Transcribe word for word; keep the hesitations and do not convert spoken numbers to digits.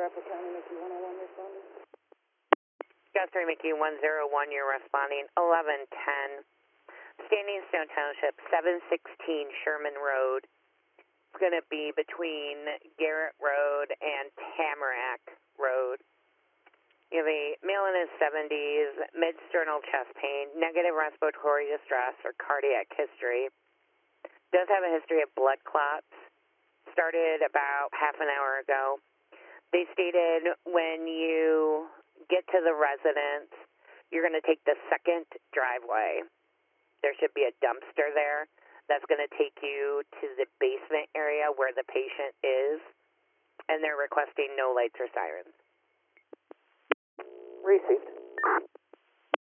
Rapid County, Mickey one oh one responding. Scott three, Mickey one oh one, you're responding eleven ten. Standing Stone Township, seven sixteen Sherman Road. It's going to be between Garrett Road and Tamarack Road. You have a male in his seventies, mid-sternal chest pain, negative respiratory distress or cardiac history. Does have a history of blood clots. Started about half an hour ago. They stated when you get to the residence, you're going to take the second driveway. There should be a dumpster there. That's going to take you to the basement area where the patient is, and they're requesting no lights or sirens. Received.